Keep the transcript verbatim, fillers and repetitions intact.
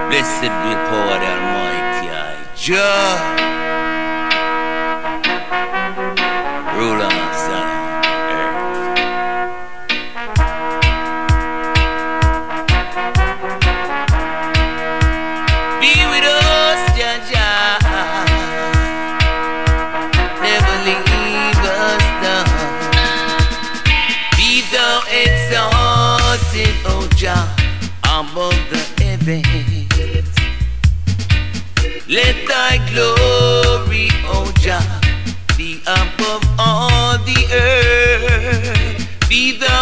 Blessed be the power of the Almighty, I Jah, ruler of Zion, earth. Be with us, Jah Jah, never leave us down. Be thou exalted, O Jah, above the heavens. Let thy glory, O Jah, be above all the earth. Be thou